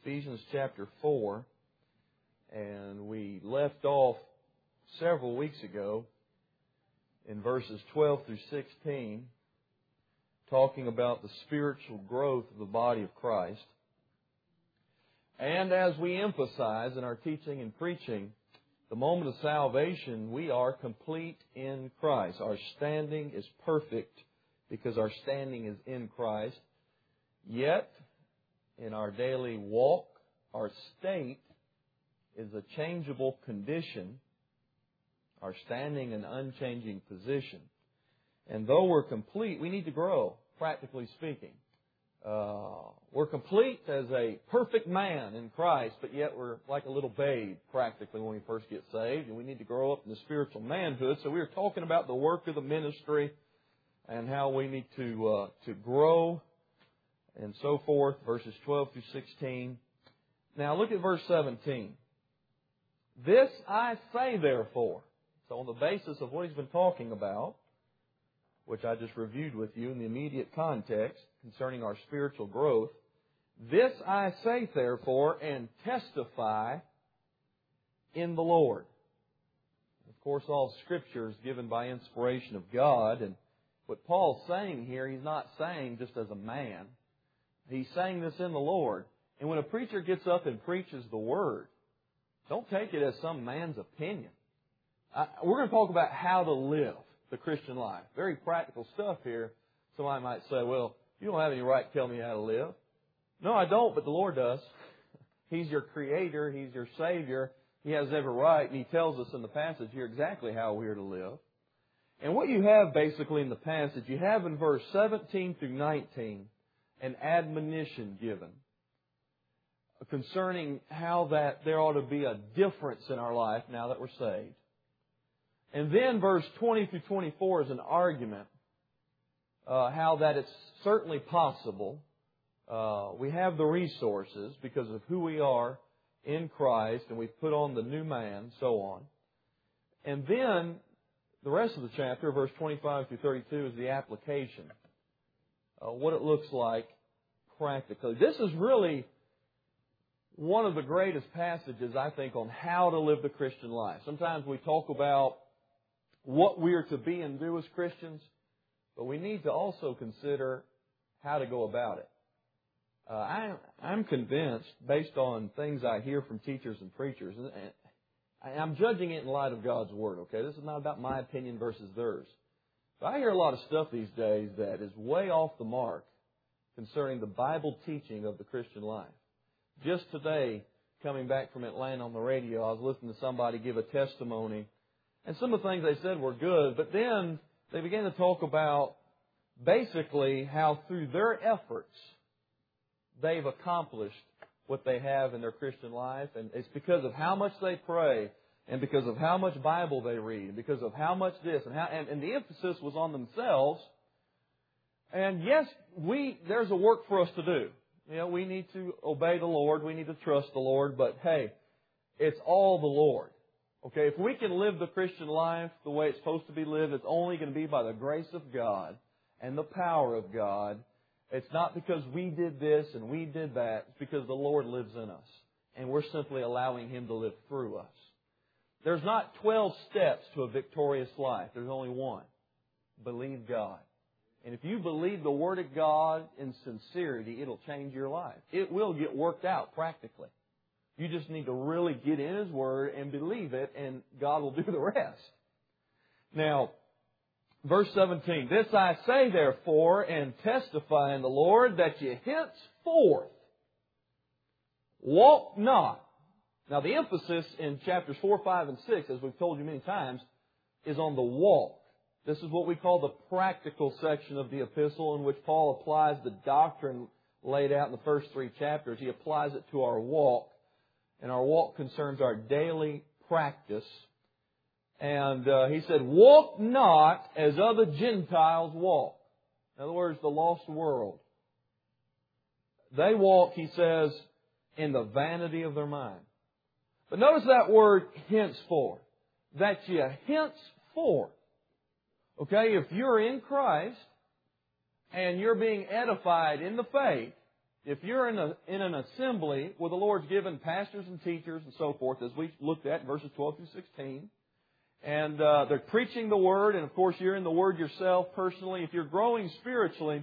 Ephesians chapter 4, and we left off several weeks ago in verses 12 through 16, talking about the spiritual growth of the body of Christ. And as we emphasize in our teaching and preaching, the moment of salvation, we are complete in Christ. Our standing is perfect because our standing is in Christ. Yet, in our daily walk, our state is a changeable condition, our standing an unchanging position. And though we're complete, we need to grow, practically speaking. We're complete as a perfect man in Christ, but yet we're like a little babe, practically, when we first get saved, and we need to grow up in the spiritual manhood. So we were talking about the work of the ministry and how we need to grow and so forth, verses 12 through 16. Now look at verse 17. This I say therefore. So on the basis of what he's been talking about, which I just reviewed with you in the immediate context concerning our spiritual growth, this I say therefore and testify in the Lord. Of course, all Scripture is given by inspiration of God, and what Paul's saying here, he's not saying just as a man. He's saying this in the Lord. And when a preacher gets up and preaches the Word, don't take it as some man's opinion. We're going to talk about how to live the Christian life. Very practical stuff here. Somebody might say, well, you don't have any right to tell me how to live. No, I don't, but the Lord does. He's your Creator. He's your Savior. He has every right, and He tells us in the passage here exactly how we are to live. And what you have basically in the passage, you have in verse 17 through 19 an admonition given concerning how that there ought to be a difference in our life now that we're saved. And then verse 20 through 24 is an argument how that it's certainly possible. We have the resources because of who we are in Christ, and we've put on the new man, so on. And then the rest of the chapter, verse 25 through 32, is the application. What it looks like practically. This is really one of the greatest passages, I think, on how to live the Christian life. Sometimes we talk about what we are to be and do as Christians, but we need to also consider how to go about it. I'm convinced, based on things I hear from teachers and preachers, and I'm judging it in light of God's Word, okay? This is not about my opinion versus theirs. But I hear a lot of stuff these days that is way off the mark concerning the Bible teaching of the Christian life. Just today, coming back from Atlanta on the radio, I was listening to somebody give a testimony, and some of the things they said were good, but then they began to talk about basically how through their efforts they've accomplished what they have in their Christian life, and it's because of how much they pray, and because of how much Bible they read, because of how much this, and the emphasis was on themselves. And yes, there's a work for us to do. You know, we need to obey the Lord, we need to trust the Lord, but hey, it's all the Lord. Okay, if we can live the Christian life the way it's supposed to be lived, it's only going to be by the grace of God and the power of God. It's not because we did this and we did that. It's because the Lord lives in us, and we're simply allowing Him to live through us. There's not 12 steps to a victorious life. There's only one. Believe God. And if you believe the Word of God in sincerity, it'll change your life. It will get worked out practically. You just need to really get in His Word and believe it, and God will do the rest. Now, verse 17, this I say therefore and testify in the Lord that ye henceforth walk not. Now the emphasis in chapters 4, 5, and 6, as we've told you many times, is on the walk. This is what we call the practical section of the epistle, in which Paul applies the doctrine laid out in the first 3 chapters. He applies it to our walk, and our walk concerns our daily practice. And he said, walk not as other Gentiles walk. In other words, the lost world. They walk, he says, in the vanity of their mind. But notice that word henceforth. That ye henceforth. Okay, if you're in Christ and you're being edified in the faith, if you're in an assembly where the Lord's given pastors and teachers and so forth, as we looked at in verses 12 through 16, and they're preaching the Word, and of course you're in the Word yourself personally, if you're growing spiritually,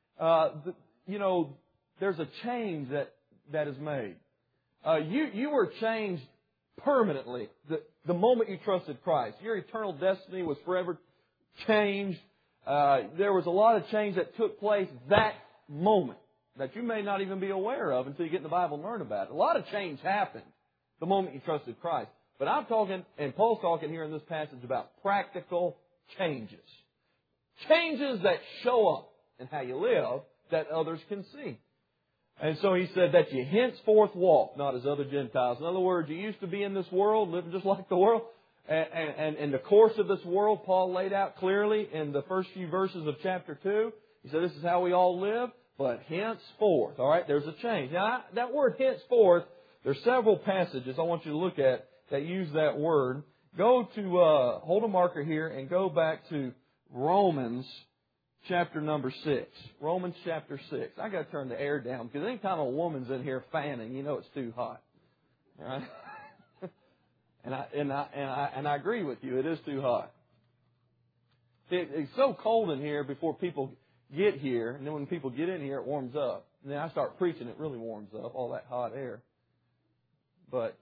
there's a change that is made. You were changed permanently the moment you trusted Christ. Your eternal destiny was forever changed. There was a lot of change that took place that moment that you may not even be aware of until you get in the Bible and learn about it. A lot of change happened the moment you trusted Christ. But I'm talking, and Paul's talking here in this passage about practical changes. Changes that show up in how you live that others can see. And so he said that you henceforth walk, not as other Gentiles. In other words, you used to be in this world, living just like the world. And in the course of this world, Paul laid out clearly in the first few verses of chapter 2. He said, this is how we all live, but henceforth. All right, there's a change. Now, that word henceforth, there's several passages I want you to look at that use that word. Go to, hold a marker here and go back to Romans chapter number 6. Romans chapter 6. I got to turn the air down because anytime a woman's in here fanning, you know it's too hot. All right? And I agree with you. It is too hot. It's so cold in here before people get here, and then when people get in here, it warms up. And then I start preaching, it really warms up, all that hot air. But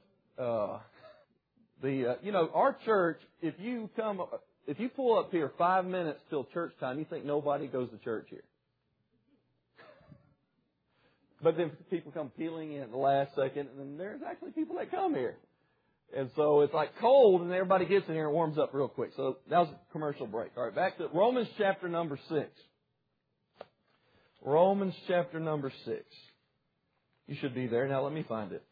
our church, if you pull up here 5 minutes till church time, you think nobody goes to church here. But then people come peeling in at the last second, and then there's actually people that come here. And so it's like cold, and everybody gets in here and warms up real quick. So that was a commercial break. All right, back to Romans chapter number 6. Romans chapter number 6. You should be there. Now let me find it.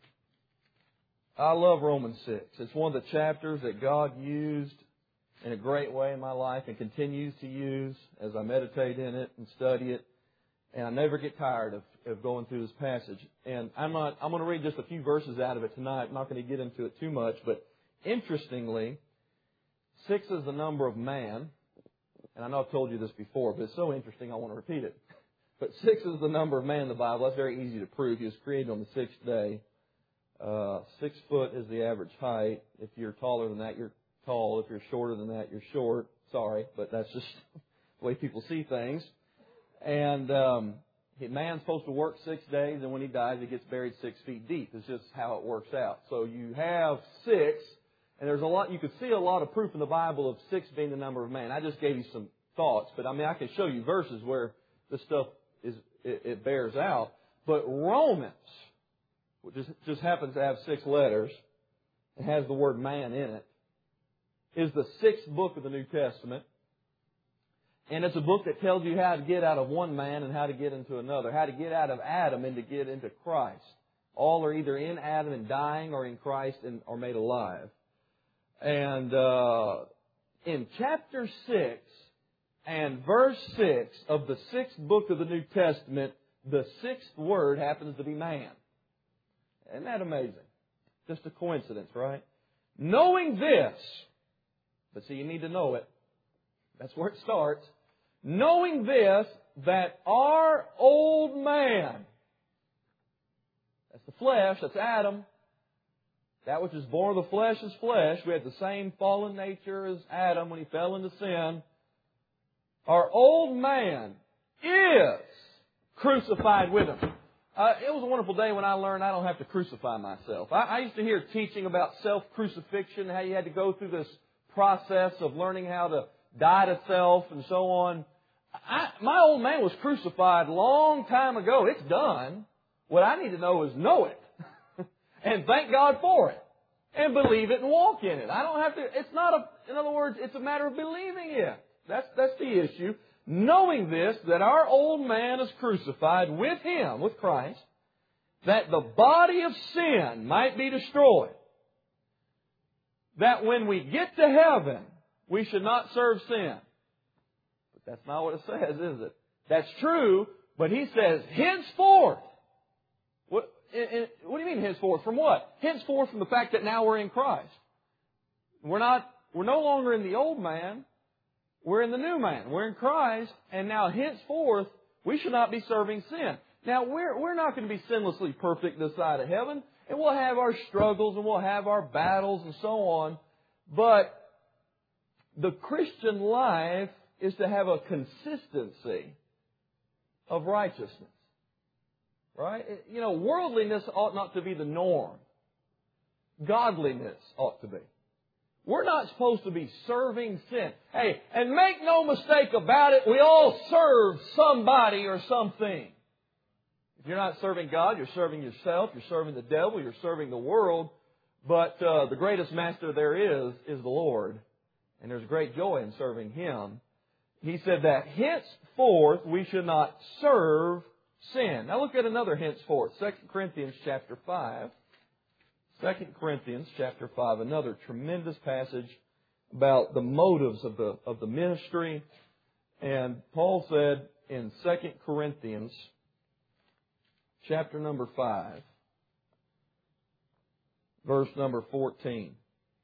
I love Romans 6. It's one of the chapters that God used in a great way in my life and continues to use as I meditate in it and study it. And I never get tired of going through this passage. And I'm going to read just a few verses out of it tonight. I'm not going to get into it too much. But interestingly, 6 is the number of man. And I know I've told you this before, but it's so interesting I want to repeat it. But 6 is the number of man in the Bible. That's very easy to prove. He was created on the 6th day. 6 foot is the average height. If you're taller than that, you're tall. If you're shorter than that, you're short. Sorry, but that's just the way people see things. And man's supposed to work 6 days, and when he dies, he gets buried 6 feet deep. It's just how it works out. So you have 6, and there's a lot. You could see a lot of proof in the Bible of 6 being the number of man. I just gave you some thoughts, but I can show you verses where this stuff it bears out. But Romans, which just happens to have 6 letters, it has the word man in it, is the 6th book of the New Testament. And it's a book that tells you how to get out of one man and how to get into another, how to get out of Adam and to get into Christ. All are either in Adam and dying or in Christ and are made alive. And in chapter 6 and verse 6 of the 6th book of the New Testament, the 6th word happens to be man. Isn't that amazing? Just a coincidence, right? Knowing this, but see, you need to know it. That's where it starts. Knowing this, that our old man, that's the flesh, that's Adam. That which is born of the flesh is flesh. We had the same fallen nature as Adam when he fell into sin. Our old man is crucified with him. It was a wonderful day when I learned I don't have to crucify myself. I used to hear teaching about self-crucifixion, how you had to go through this process of learning how to die to self and so on. My old man was crucified a long time ago. It's done. What I need to know is know it. And thank God for it. And believe it and walk in it. I don't have to, it's not in other words, it's a matter of believing it. That's the issue. Knowing this, that our old man is crucified with Him, with Christ, that the body of sin might be destroyed. That when we get to heaven, we should not serve sin. But that's not what it says, is it? That's true, but he says, henceforth. What do you mean henceforth? From what? Henceforth from the fact that now we're in Christ. We're no longer in the old man. We're in the new man. We're in Christ, and now henceforth, we should not be serving sin. Now, we're not going to be sinlessly perfect this side of heaven, and we'll have our struggles and we'll have our battles and so on. But the Christian life is to have a consistency of righteousness. Right? You know, worldliness ought not to be the norm. Godliness ought to be. We're not supposed to be serving sin. Hey, and make no mistake about it, we all serve somebody or something. If you're not serving God, you're serving yourself, you're serving the devil, you're serving the world. But the greatest master there is the Lord. And there's great joy in serving Him. He said that henceforth we should not serve sin. Now look at another henceforth. 2 Corinthians chapter 5. 2 Corinthians chapter 5, another tremendous passage about the motives of the ministry. And Paul said in 2 Corinthians chapter number 5, verse number 14.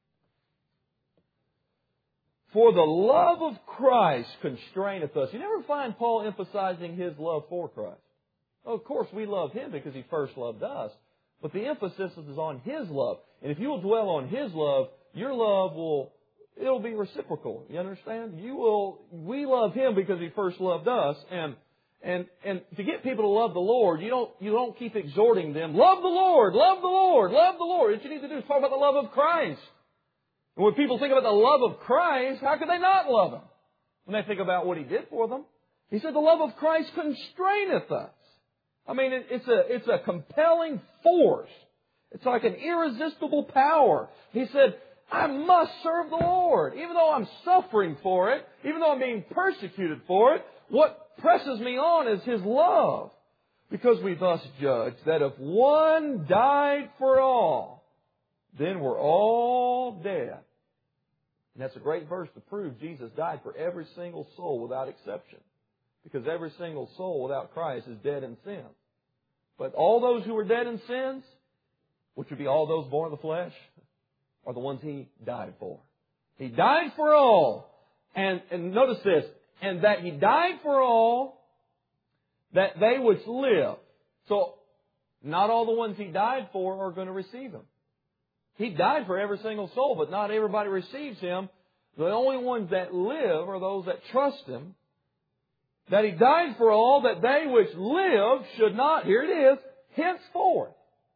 For the love of Christ constraineth us. You never find Paul emphasizing his love for Christ. Well, of course, we love Him because He first loved us. But the emphasis is on His love. And if you will dwell on His love, your love it'll be reciprocal. You understand? We love Him because He first loved us. And to get people to love the Lord, you don't keep exhorting them, love the Lord, love the Lord, love the Lord. What you need to do is talk about the love of Christ. And when people think about the love of Christ, how could they not love Him? When they think about what He did for them. He said the love of Christ constraineth us. I mean, it's a compelling force. It's like an irresistible power. He said, I must serve the Lord. Even though I'm suffering for it, even though I'm being persecuted for it, what presses me on is His love. Because we thus judge that if one died for all, then we're all dead. And that's a great verse to prove Jesus died for every single soul without exception. Because every single soul without Christ is dead in sin. But all those who are dead in sins, which would be all those born of the flesh, are the ones He died for. He died for all. And notice this. And that He died for all, that they which live. So, not all the ones He died for are going to receive Him. He died for every single soul, but not everybody receives Him. The only ones that live are those that trust Him. That He died for all, that they which live should not, here it is, henceforth,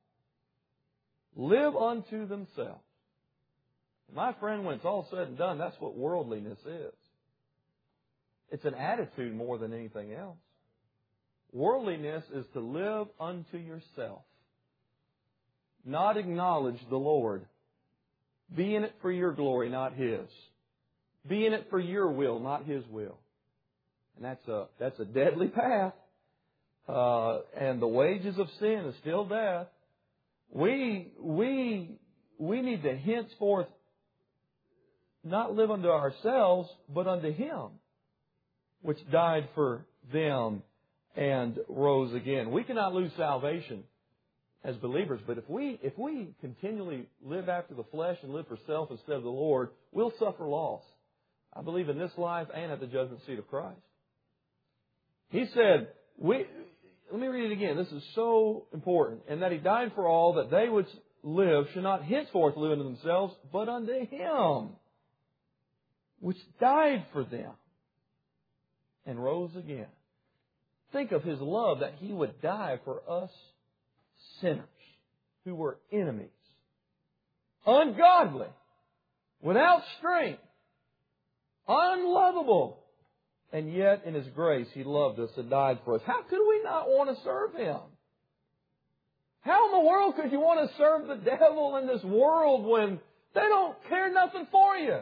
live unto themselves. My friend, when it's all said and done, that's what worldliness is. It's an attitude more than anything else. Worldliness is to live unto yourself. Not acknowledge the Lord. Be in it for your glory, not His. Be in it for your will, not His will. And that's a deadly path. And the wages of sin is still death. We need to henceforth not live unto ourselves, but unto Him, which died for them and rose again. We cannot lose salvation as believers, but if we continually live after the flesh and live for self instead of the Lord, we'll suffer loss. I believe in this life and at the judgment seat of Christ. He said, let me read it again. This is so important. And that He died for all, that they which live should not henceforth live unto themselves, but unto Him, which died for them and rose again. Think of His love, that He would die for us sinners who were enemies, ungodly, without strength, unlovable. And yet, in His grace, He loved us and died for us. How could we not want to serve Him? How in the world could you want to serve the devil in this world when they don't care nothing for you?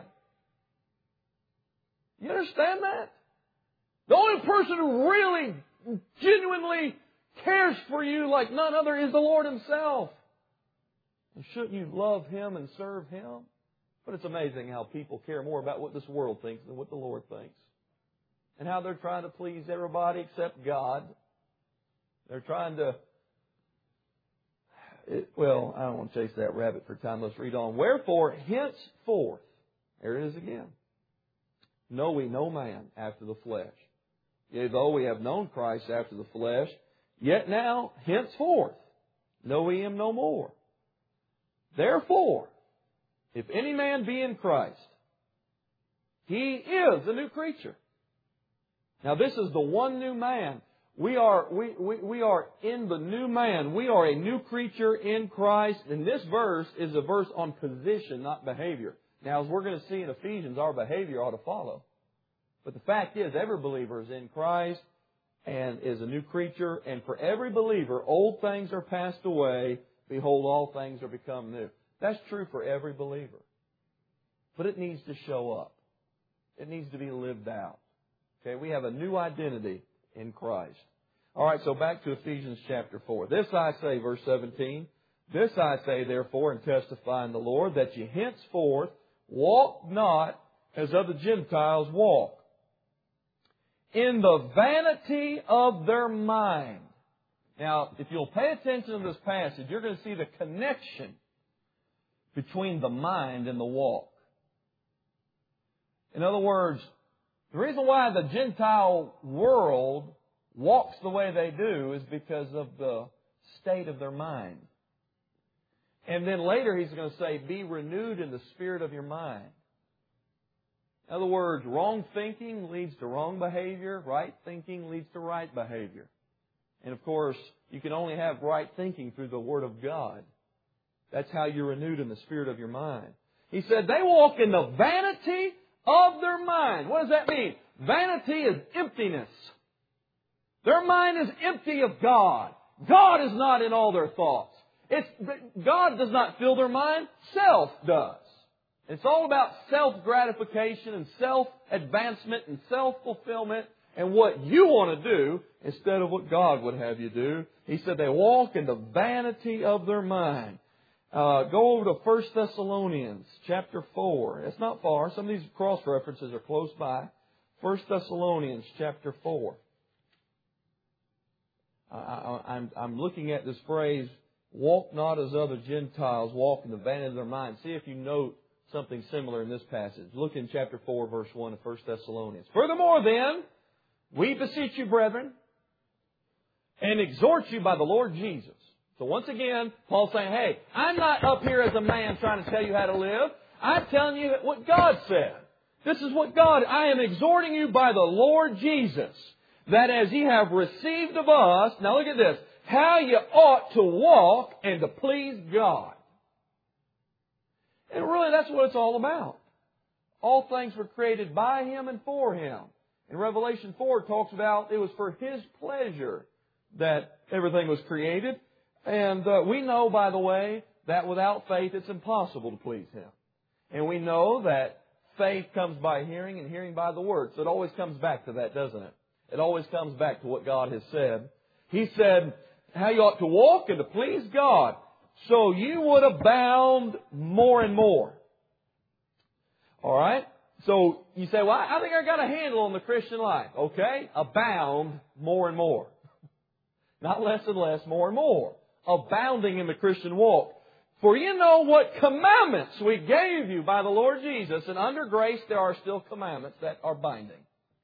You understand that? The only person who really, genuinely cares for you like none other is the Lord Himself. And shouldn't you love Him and serve Him? But it's amazing how people care more about what this world thinks than what the Lord thinks. And how they're trying to please everybody except God. They're trying to... I don't want to chase that rabbit for time. Let's read on. Wherefore, henceforth, there it is again, know we no man after the flesh. Yea, though we have known Christ after the flesh, Yet now, henceforth, know ye Him no more. Therefore, if any man be in Christ, he is a new creature. Now this is the one new man. We are in the new man. We are a new creature in Christ. And this verse is a verse on position, not behavior. Now, as we're going to see in Ephesians, our behavior ought to follow. But the fact is, every believer is in Christ and is a new creature. And for every believer, old things are passed away. Behold, all things are become new. That's true for every believer. But it needs to show up. It needs to be lived out. Okay, we have a new identity in Christ. All right, so back to Ephesians chapter 4. This I say, verse 17, this I say, therefore, and testify in the Lord, that ye henceforth walk not as other Gentiles walk, in the vanity of their mind. Now, if you'll pay attention to this passage, you're going to see the connection between the mind and the walk. In other words, the reason why the Gentile world walks the way they do is because of the state of their mind. And then later he's going to say, be renewed in the spirit of your mind. In other words, wrong thinking leads to wrong behavior. Right thinking leads to right behavior. And of course, you can only have right thinking through the Word of God. That's how you're renewed in the spirit of your mind. He said, they walk in the vanity of their mind. What does that mean? Vanity is emptiness. Their mind is empty of God. God is not in all their thoughts. God does not fill their mind. Self does. It's all about self-gratification and self-advancement and self-fulfillment and what you want to do instead of what God would have you do. He said they walk in the vanity of their mind. Go over to 1 Thessalonians chapter 4. It's not far. Some of these cross-references are close by. 1 Thessalonians chapter 4. I'm looking at this phrase, walk not as other Gentiles walk in the vanity of their mind. See if you note something similar in this passage. Look in chapter 4, verse 1 of 1 Thessalonians. Furthermore then, we beseech you, brethren, and exhort you by the Lord Jesus. So once again, Paul's saying, hey, I'm not up here as a man trying to tell you how to live. I'm telling you what God said. This is what I am exhorting you by the Lord Jesus, that as ye have received of us, now look at this, how you ought to walk and to please God. And really that's what it's all about. All things were created by Him and for Him. In Revelation 4 it talks about it was for His pleasure that everything was created. And we know, by the way, that without faith it's impossible to please Him. And we know that faith comes by hearing and hearing by the Word. So it always comes back to that, doesn't it? It always comes back to what God has said. He said, how you ought to walk and to please God, so you would abound more and more. All right? So you say, well, I think I got a handle on the Christian life. Okay? Abound more and more. Not less and less, more and more. Abounding in the Christian walk. For you know what commandments we gave you by the Lord Jesus, and under grace there are still commandments that are binding.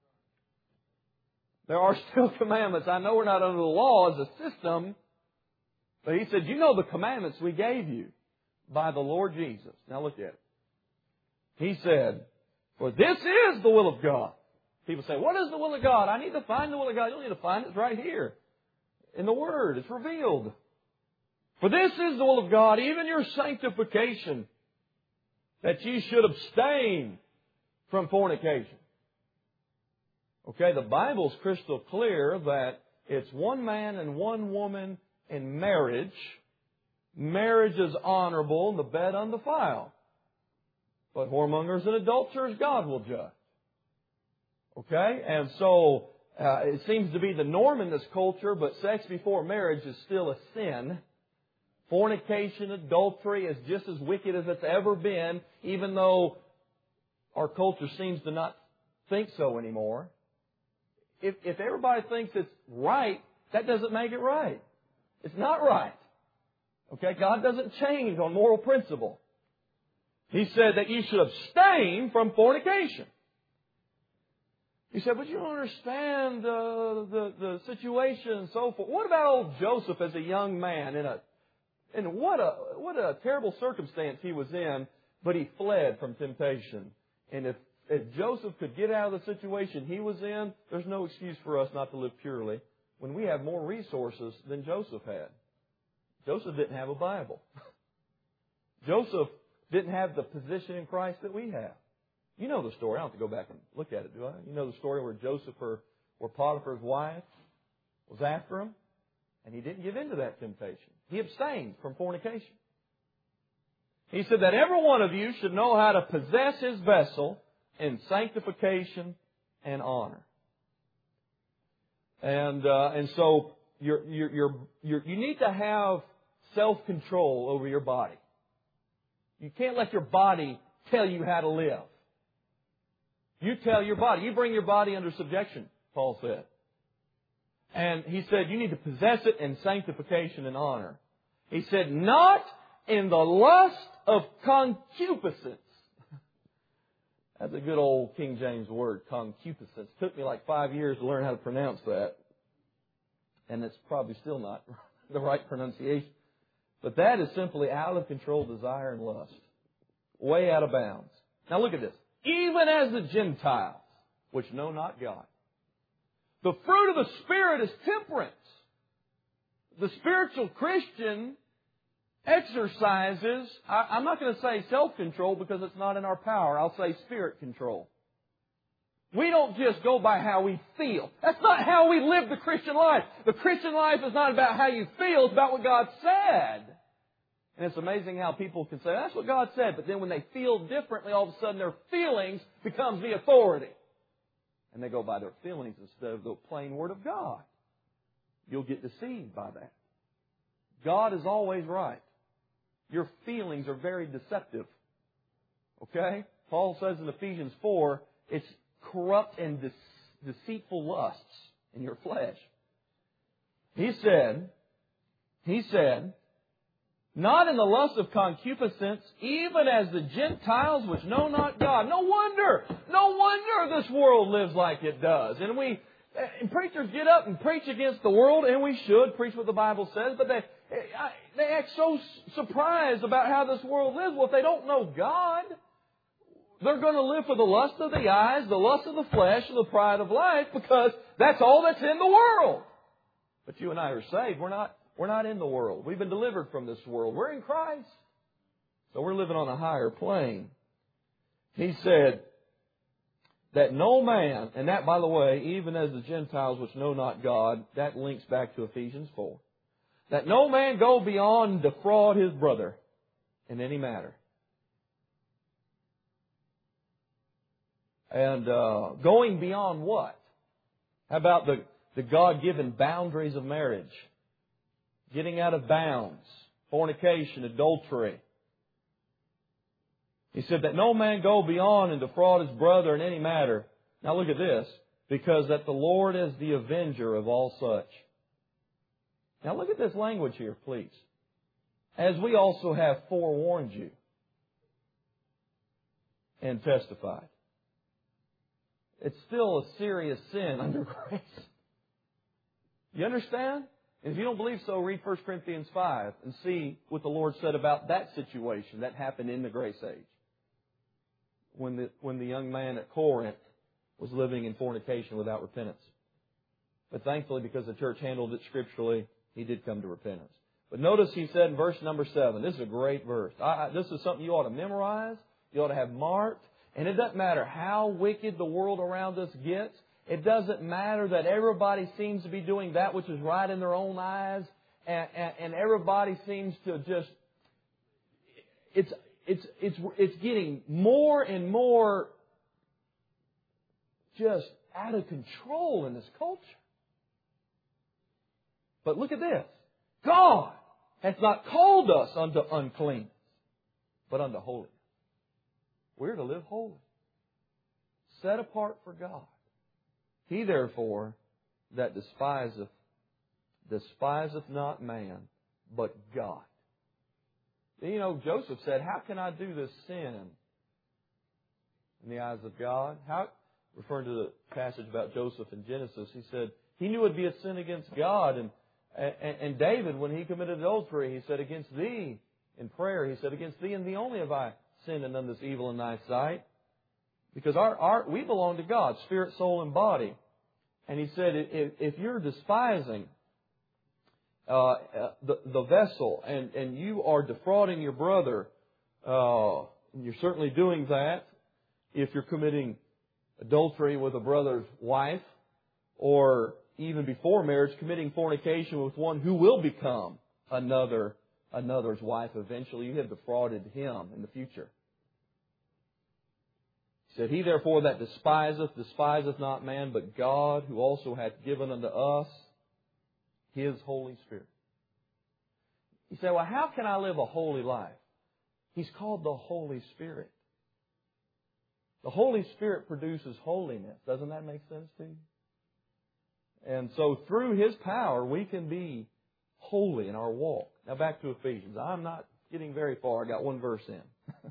There are still commandments. I know we're not under the law as a system, but He said, you know the commandments we gave you by the Lord Jesus. Now look at it. He said, for this is the will of God. People say, what is the will of God? I need to find the will of God. You don't need to find it. It's right here in the Word. It's revealed. For this is the will of God, even your sanctification, that ye should abstain from fornication. Okay, the Bible's crystal clear that it's one man and one woman in marriage. Marriage is honorable and the bed undefiled. But whoremongers and adulterers God will judge. Okay, and so it seems to be the norm in this culture, but sex before marriage is still a sin. Fornication, adultery is just as wicked as it's ever been, even though our culture seems to not think so anymore. If everybody thinks it's right, that doesn't make it right. It's not right. Okay? God doesn't change on moral principle. He said that you should abstain from fornication. You said, but you don't understand the situation and so forth. What about old Joseph as a young man and what a terrible circumstance he was in, but he fled from temptation. And if Joseph could get out of the situation he was in, there's no excuse for us not to live purely when we have more resources than Joseph had. Joseph didn't have a Bible. Joseph didn't have the position in Christ that we have. You know the story. I don't have to go back and look at it, do I? You know the story where Joseph, or Potiphar's wife, was after him, and he didn't give in to that temptation. He abstained from fornication. He said that every one of you should know how to possess his vessel in sanctification and honor. And so you need to have self-control over your body. You can't let your body tell you how to live. You tell your body. You bring your body under subjection, Paul said. And he said you need to possess it in sanctification and honor. He said, not in the lust of concupiscence. That's a good old King James word, concupiscence. It took me like 5 years to learn how to pronounce that. And it's probably still not the right pronunciation. But that is simply out of control desire and lust. Way out of bounds. Now look at this. Even as the Gentiles, which know not God. The fruit of the Spirit is temperance. The spiritual Christian exercises, I'm not going to say self-control because it's not in our power. I'll say spirit control. We don't just go by how we feel. That's not how we live the Christian life. The Christian life is not about how you feel. It's about what God said. And it's amazing how people can say, that's what God said. But then when they feel differently, all of a sudden their feelings becomes the authority. And they go by their feelings instead of the plain Word of God. You'll get deceived by that. God is always right. Your feelings are very deceptive. Okay? Paul says in Ephesians 4, it's corrupt and deceitful lusts in your flesh. He said, not in the lust of concupiscence, even as the Gentiles which know not God. No wonder this world lives like it does. And preachers get up and preach against the world, and we should preach what the Bible says, but they act so surprised about how this world lives. Well, if they don't know God, they're going to live for the lust of the eyes, the lust of the flesh, and the pride of life, because that's all that's in the world. But you and I are saved. We're not in the world. We've been delivered from this world. We're in Christ. So we're living on a higher plane. He said that no man, and that, by the way, even as the Gentiles which know not God, that links back to Ephesians 4, that no man go beyond and defraud his brother in any matter. And going beyond what? How about the God-given boundaries of marriage? Getting out of bounds, fornication, adultery. He said that no man go beyond and defraud his brother in any matter. Now look at this. Because that the Lord is the avenger of all such. Now look at this language here, please. As we also have forewarned you and testified. It's still a serious sin under grace. You understand? And if you don't believe so, read 1 Corinthians 5 and see what the Lord said about that situation that happened in the grace age. When the young man at Corinth was living in fornication without repentance. But thankfully, because the church handled it scripturally, he did come to repentance. But notice he said in verse number 7, this is a great verse. This is something you ought to memorize, you ought to have marked. And it doesn't matter how wicked the world around us gets. It doesn't matter that everybody seems to be doing that which is right in their own eyes. And everybody seems to just... It's getting more and more just out of control in this culture. But look at this. God hath not called us unto uncleanness, but unto holiness. We're to live holy, set apart for God. He therefore that despiseth not man, but God. You know, Joseph said, how can I do this sin in the eyes of God? referring to the passage about Joseph in Genesis. He said he knew it would be a sin against God. And David, when he committed adultery, he said, against thee, in prayer, he said, against thee and thee only have I sinned and done this evil in thy sight. Because we belong to God, spirit, soul, and body. And he said, if you're despising the vessel and you are defrauding your brother, and you're certainly doing that if you're committing adultery with a brother's wife, or even before marriage, committing fornication with one who will become another's wife eventually, you have defrauded him in the future. He said, he therefore that despiseth not man, but God, who also hath given unto us His Holy Spirit. You say, well, how can I live a holy life? He's called the Holy Spirit. The Holy Spirit produces holiness. Doesn't that make sense to you? And so through His power, we can be holy in our walk. Now back to Ephesians. I'm not getting very far. I got one verse in.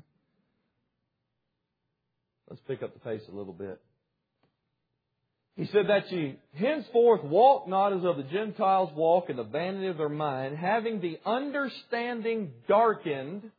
Let's pick up the pace a little bit. He said that ye henceforth walk not as of the Gentiles walk in the vanity of their mind, having the understanding darkened.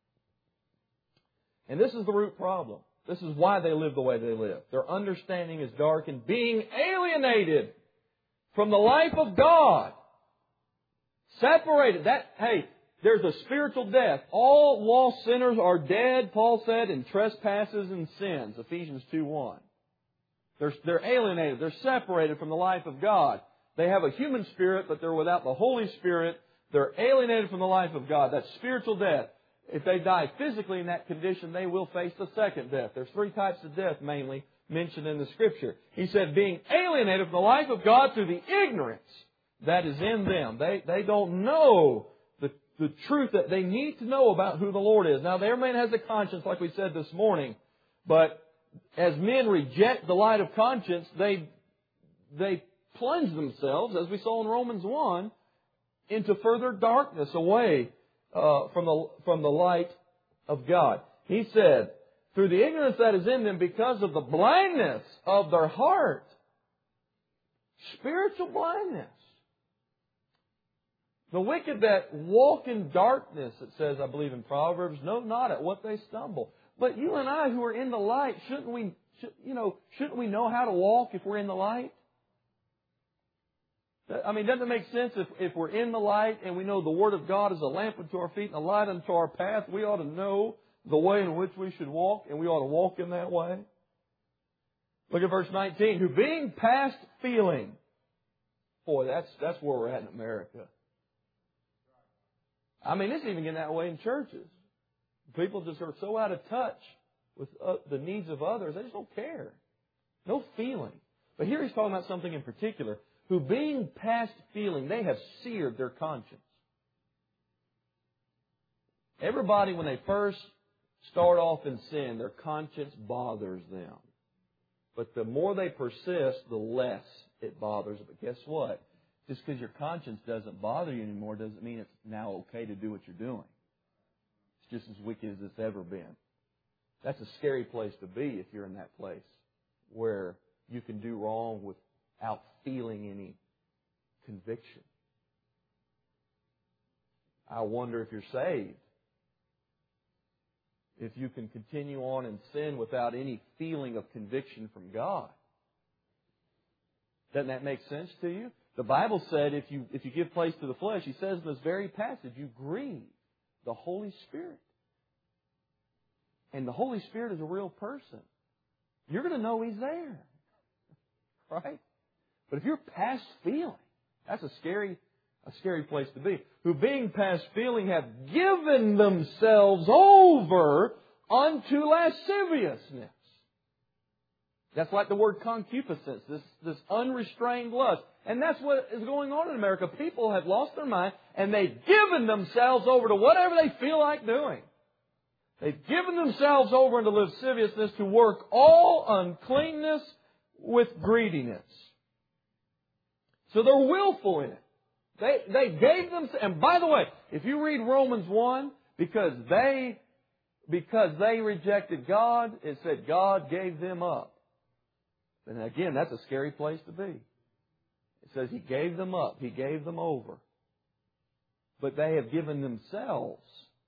And this is the root problem. This is why they live the way they live. Their understanding is darkened, being alienated from the life of God. Separated. There's a spiritual death. All lost sinners are dead, Paul said, in trespasses and sins. Ephesians 2:1. They're alienated. They're separated from the life of God. They have a human spirit, but they're without the Holy Spirit. They're alienated from the life of God. That's spiritual death. If they die physically in that condition, they will face the second death. There's three types of death mainly mentioned in the Scripture. He said, being alienated from the life of God through the ignorance that is in them. They don't know the truth that they need to know about who the Lord is. Now, their man has a conscience, like we said this morning, but as men reject the light of conscience, they plunge themselves, as we saw in Romans 1, into further darkness away from the light of God. He said, through the ignorance that is in them because of the blindness of their heart. Spiritual blindness. The wicked that walk in darkness, it says, I believe in Proverbs, know not at what they stumble. But you and I who are in the light, shouldn't we know how to walk if we're in the light? I mean, doesn't it make sense if we're in the light and we know the Word of God is a lamp unto our feet and a light unto our path, we ought to know the way in which we should walk, and we ought to walk in that way? Look at verse 19. Who being past feeling. Boy, that's where we're at in America. I mean, it's even getting that way in churches. People just are so out of touch with the needs of others, they just don't care. No feeling. But here he's talking about something in particular. Who being past feeling, they have seared their conscience. Everybody, when they first start off in sin, their conscience bothers them. But the more they persist, the less it bothers them. But guess what? Just because your conscience doesn't bother you anymore doesn't mean it's now okay to do what you're doing. It's just as wicked as it's ever been. That's a scary place to be if you're in that place where you can do wrong without feeling any conviction. I wonder if you're saved. If you can continue on in sin without any feeling of conviction from God. Doesn't that make sense to you? The Bible said if you give place to the flesh, he says in this very passage, you grieve the Holy Spirit. And the Holy Spirit is a real person. You're going to know He's there. Right? But if you're past feeling, that's a scary place to be. Who being past feeling have given themselves over unto lasciviousness. That's like the word concupiscence, this unrestrained lust. And that's what is going on in America. People have lost their mind and they've given themselves over to whatever they feel like doing. They've given themselves over into lasciviousness to work all uncleanness with greediness. So they're willful in it. They gave them, and by the way, if you read Romans 1, because they rejected God, it said God gave them up And again, that's a scary place to be. It says He gave them up. He gave them over. But they have given themselves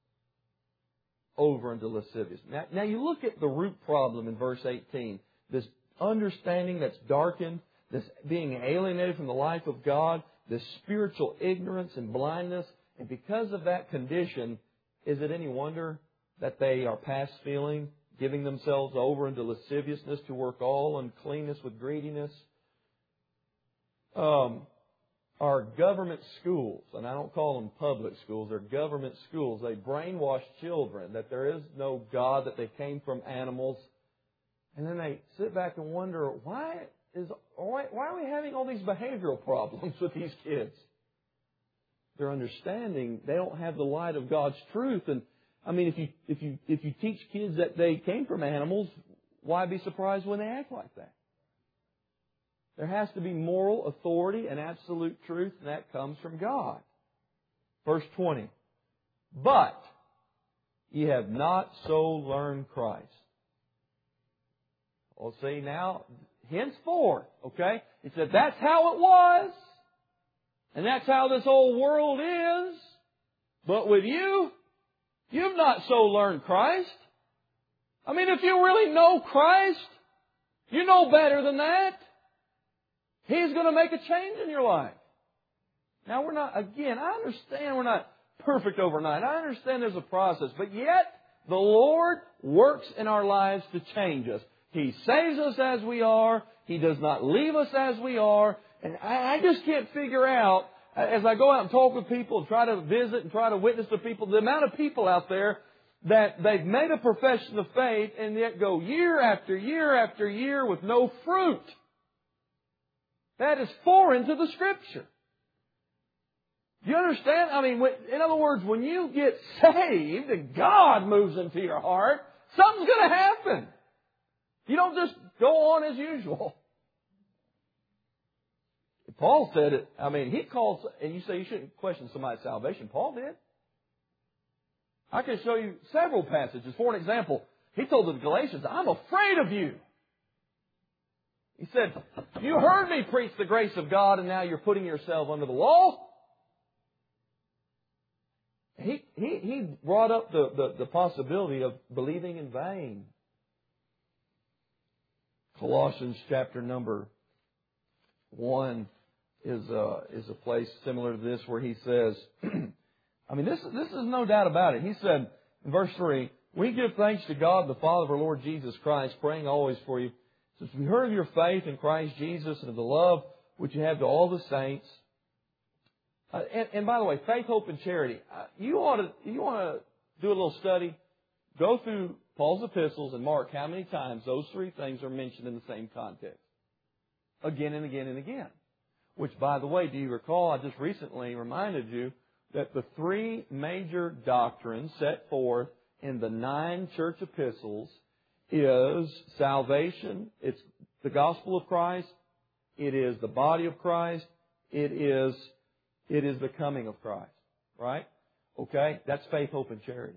over into lasciviousness. Now you look at the root problem in verse 18. This understanding that's darkened, this being alienated from the life of God, this spiritual ignorance and blindness. And because of that condition, is it any wonder that they are past feeling, giving themselves over into lasciviousness to work all uncleanness with greediness? Our government schools, and I don't call them public schools, they're government schools, they brainwash children that there is no God, that they came from animals. And then they sit back and wonder, why are we having all these behavioral problems with these kids? They're understanding they don't have the light of God's truth. And I mean, if you teach kids that they came from animals, why be surprised when they act like that? There has to be moral authority and absolute truth, and that comes from God. Verse 20. But ye have not so learned Christ. Well, see, now, henceforth, okay? He said that's how it was. And that's how this whole world is. But with you, you've not so learned Christ. I mean, if you really know Christ, you know better than that. He's going to make a change in your life. Now, I understand we're not perfect overnight. I understand there's a process. But yet, the Lord works in our lives to change us. He saves us as we are. He does not leave us as we are. And I just can't figure out, as I go out and talk with people and try to visit and try to witness to people, the amount of people out there that they've made a profession of faith and yet go year after year after year with no fruit. That is foreign to the Scripture. Do you understand? I mean, in other words, when you get saved and God moves into your heart, something's going to happen. You don't just go on as usual. Paul said it. I mean, he calls, and you say you shouldn't question somebody's salvation. Paul did. I can show you several passages. For an example, he told the Galatians, I'm afraid of you. He said, you heard me preach the grace of God and now you're putting yourself under the law. He brought up the possibility of believing in vain. Colossians chapter number 1 is a place similar to this where he says, I mean, this is no doubt about it. He said in verse 3, we give thanks to God, the Father of our Lord Jesus Christ, praying always for you, since we heard of your faith in Christ Jesus and of the love which you have to all the saints. And by the way, faith, hope, and charity. You want to do a little study. Go through Paul's epistles and mark how many times those three things are mentioned in the same context. Again and again and again. Which, by the way, do you recall, I just recently reminded you that the three major doctrines set forth in the 9 church epistles is salvation, it's the gospel of Christ, it is the body of Christ, it is the coming of Christ. Right? Okay? That's faith, hope, and charity.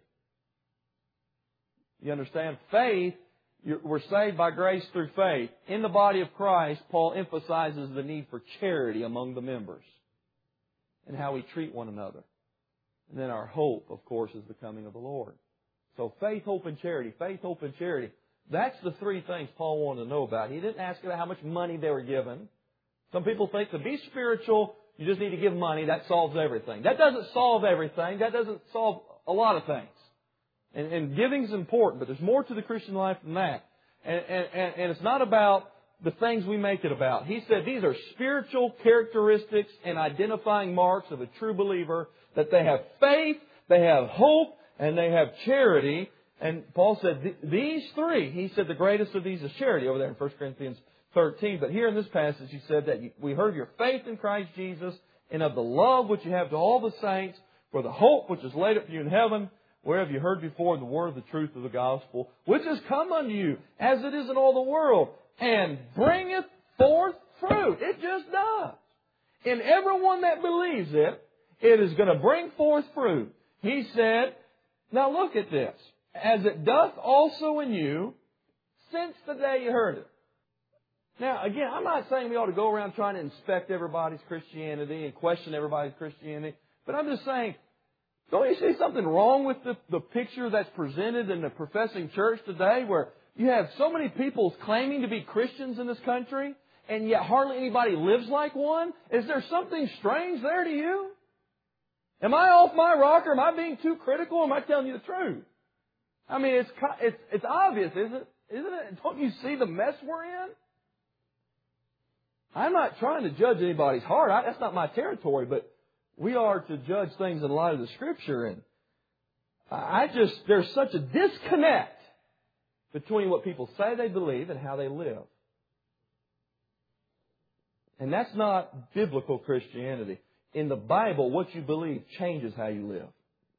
You understand? Faith, we're saved by grace through faith. In the body of Christ, Paul emphasizes the need for charity among the members and how we treat one another. And then our hope, of course, is the coming of the Lord. So faith, hope, and charity. Faith, hope, and charity. That's the three things Paul wanted to know about. He didn't ask about how much money they were given. Some people think to be spiritual, you just need to give money. That solves everything. That doesn't solve everything. That doesn't solve a lot of things. And giving is important, but there's more to the Christian life than that. And it's not about the things we make it about. He said these are spiritual characteristics and identifying marks of a true believer, that they have faith, they have hope, and they have charity. And Paul said these three, he said the greatest of these is charity over there in 1 Corinthians 13. But here in this passage he said that we heard of your faith in Christ Jesus and of the love which you have to all the saints, for the hope which is laid up for you in heaven, whereof you heard before the word of the truth of the gospel, which has come unto you, as it is in all the world, and bringeth forth fruit. It just does. In everyone that believes it, it is going to bring forth fruit. He said, now look at this. As it doth also in you, since the day you heard it. Now, again, I'm not saying we ought to go around trying to inspect everybody's Christianity and question everybody's Christianity, but I'm just saying, don't you see something wrong with the picture that's presented in the professing church today, where you have so many people claiming to be Christians in this country, and yet hardly anybody lives like one? Is there something strange there to you? Am I off my rocker? Am I being too critical? Or am I telling you the truth? I mean, it's obvious, isn't it? Don't you see the mess we're in? I'm not trying to judge anybody's heart. That's not my territory, but we are to judge things in light of the Scripture. And there's such a disconnect between what people say they believe and how they live. And that's not biblical Christianity. In the Bible, what you believe changes how you live.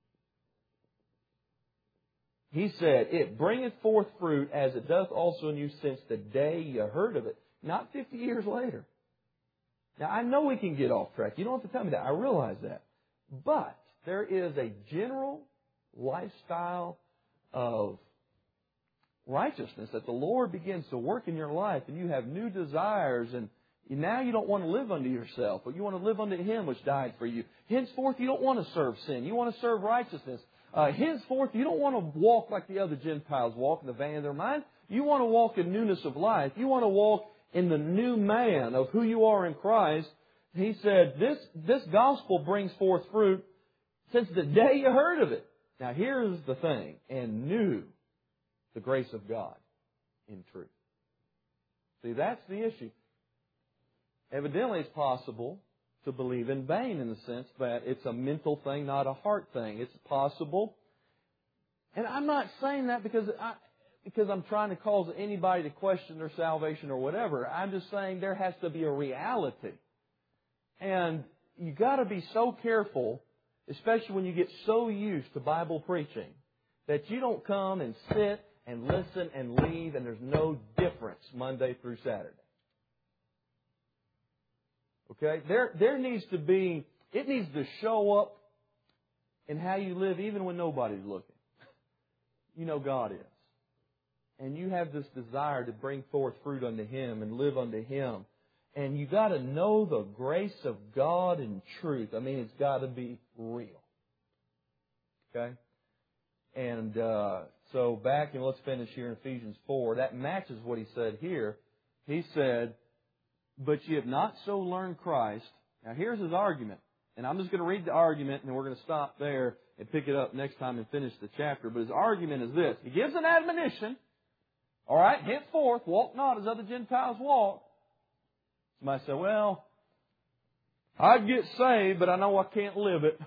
He said, it bringeth forth fruit as it doth also in you since the day you heard of it. Not 50 years later. Now, I know we can get off track. You don't have to tell me that. I realize that. But there is a general lifestyle of righteousness that the Lord begins to work in your life, and you have new desires, and now you don't want to live unto yourself, but you want to live unto Him which died for you. Henceforth, you don't want to serve sin. You want to serve righteousness. Henceforth, you don't want to walk like the other Gentiles walk in the vanity of their mind. You want to walk in newness of life. You want to walk in the new man of who you are in Christ. He said, this gospel brings forth fruit since the day you heard of it. Now here's the thing, and knew the grace of God in truth. See, that's the issue. Evidently, it's possible to believe in vain in the sense that it's a mental thing, not a heart thing. It's possible. And I'm not saying that because I'm trying to cause anybody to question their salvation or whatever. I'm just saying there has to be a reality. And you got to be so careful, especially when you get so used to Bible preaching, that you don't come and sit and listen and leave and there's no difference Monday through Saturday. Okay? There needs to be, it needs to show up in how you live even when nobody's looking. You know God is. And you have this desire to bring forth fruit unto Him and live unto Him. And you got to know the grace of God in truth. I mean, it's got to be real. Okay? And so back, and let's finish here in Ephesians 4. That matches what he said here. He said, but ye have not so learned Christ. Now here's his argument. And I'm just going to read the argument, and we're going to stop there and pick it up next time and finish the chapter. But his argument is this. He gives an admonition. All right, henceforth, walk not as other Gentiles walk. Somebody say, well, I get saved, but I know I can't live it.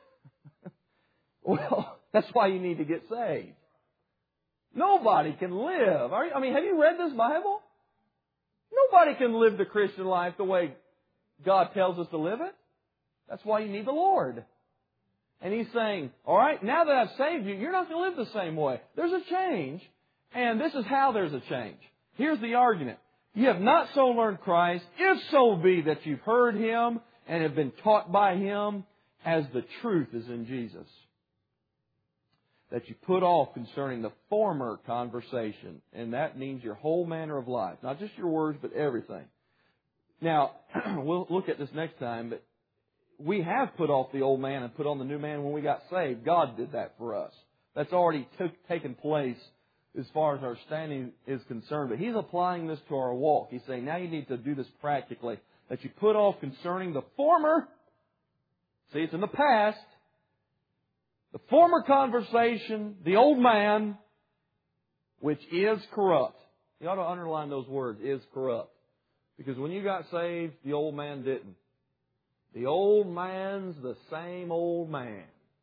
Well, that's why you need to get saved. Nobody can live. Have you read this Bible? Nobody can live the Christian life the way God tells us to live it. That's why you need the Lord. And He's saying, all right, now that I've saved you, you're not going to live the same way. There's a change. And this is how there's a change. Here's the argument. You have not so learned Christ, if so be that you've heard Him and have been taught by Him, as the truth is in Jesus. That you put off concerning the former conversation. And that means your whole manner of life. Not just your words, but everything. Now, we'll look at this next time, but we have put off the old man and put on the new man when we got saved. God did that for us. That's already taken place as far as our standing is concerned. But He's applying this to our walk. He's saying, now you need to do this practically. That you put off concerning the former. See, it's in the past. The former conversation, the old man, which is corrupt. You ought to underline those words, is corrupt. Because when you got saved, the old man didn't. The old man's the same old man.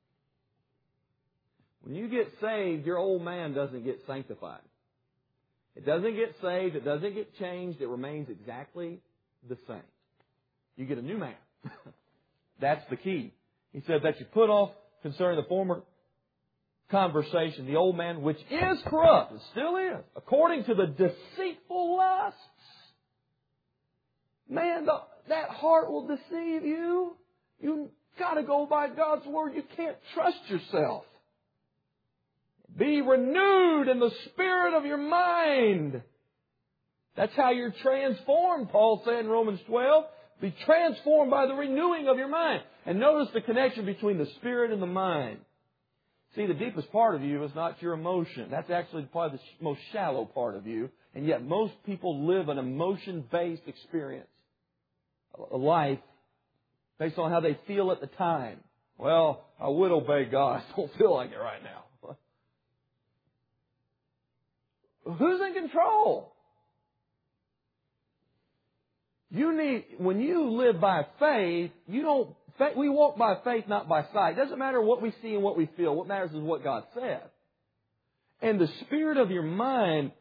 When you get saved, your old man doesn't get sanctified. It doesn't get saved. It doesn't get changed. It remains exactly the same. You get a new man. That's the key. He said that you put off concerning the former conversation, the old man, which is corrupt. It still is. According to the deceitful lusts. Man, that heart will deceive you. You've got to go by God's Word. You can't trust yourself. Be renewed in the spirit of your mind. That's how you're transformed, Paul said in Romans 12. Be transformed by the renewing of your mind. And notice the connection between the spirit and the mind. See, the deepest part of you is not your emotion. That's actually probably the most shallow part of you. And yet most people live an emotion-based experience. A life based on how they feel at the time. Well, I would obey God. I don't feel like it right now. Who's in control? When you live by faith, we walk by faith, not by sight. It doesn't matter what we see and what we feel. What matters is what God said. And the spirit of your mind,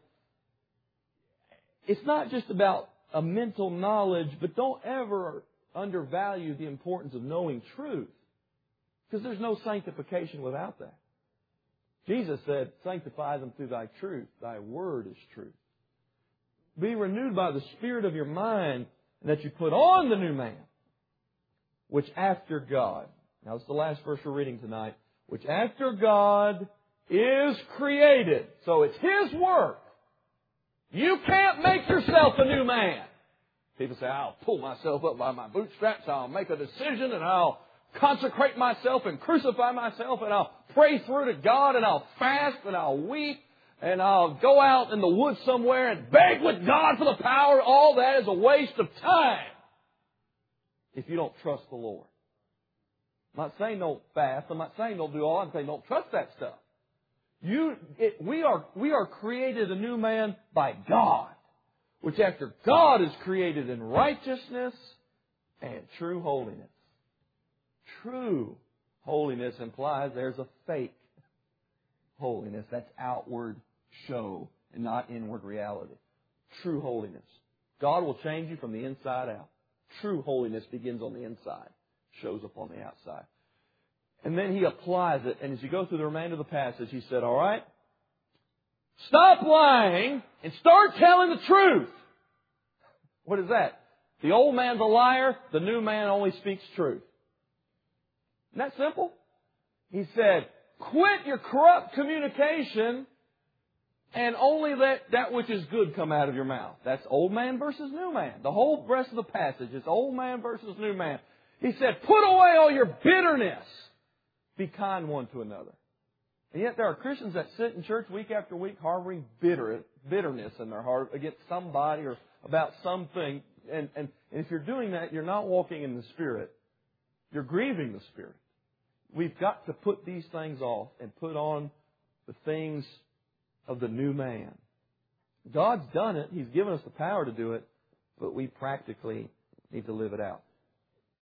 it's not just about a mental knowledge, but don't ever undervalue the importance of knowing truth. Because there's no sanctification without that. Jesus said, sanctify them through thy truth. Thy word is truth. Be renewed by the spirit of your mind, and that you put on the new man, which after God. Now, it's the last verse we're reading tonight. Which after God is created. So it's His work. You can't make yourself a new man. People say, I'll pull myself up by my bootstraps, I'll make a decision, and I'll consecrate myself and crucify myself, and I'll pray through to God, and I'll fast, and I'll weep, and I'll go out in the woods somewhere and beg with God for the power. All that is a waste of time if you don't trust the Lord. I'm not saying don't fast. I'm not saying don't do all. I'm saying don't trust that stuff. We are created a new man by God, which after God is created in righteousness and true holiness. True holiness implies there's a fake holiness. That's outward show and not inward reality. True holiness. God will change you from the inside out. True holiness begins on the inside, shows up on the outside. And then He applies it. And as you go through the remainder of the passage, He said, all right, stop lying and start telling the truth. What is that? The old man's a liar. The new man only speaks truth. Isn't that simple? He said, quit your corrupt communication and only let that which is good come out of your mouth. That's old man versus new man. The whole rest of the passage is old man versus new man. He said, put away all your bitterness. Be kind one to another. And yet there are Christians that sit in church week after week harboring bitterness in their heart against somebody or about something. And if you're doing that, you're not walking in the Spirit. You're grieving the Spirit. We've got to put these things off and put on the things of the new man. God's done it. He's given us the power to do it, but we practically need to live it out.